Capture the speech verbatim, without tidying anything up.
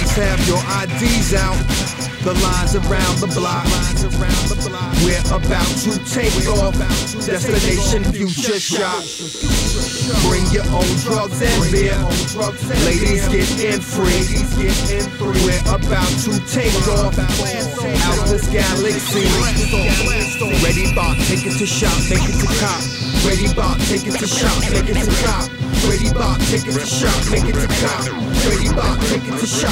Just have your I Ds out. The lines around the block. We're about to take off. Destination Future Shock. Bring your own drugs and beer. Ladies get in free. We're about to take off out this galaxy. Ready bot, take it to shop, make it to cop. Ready bot, take it to shop, make it to cop. Ready bot, take it to shop, make it to cop. Ready bot, take it to shop.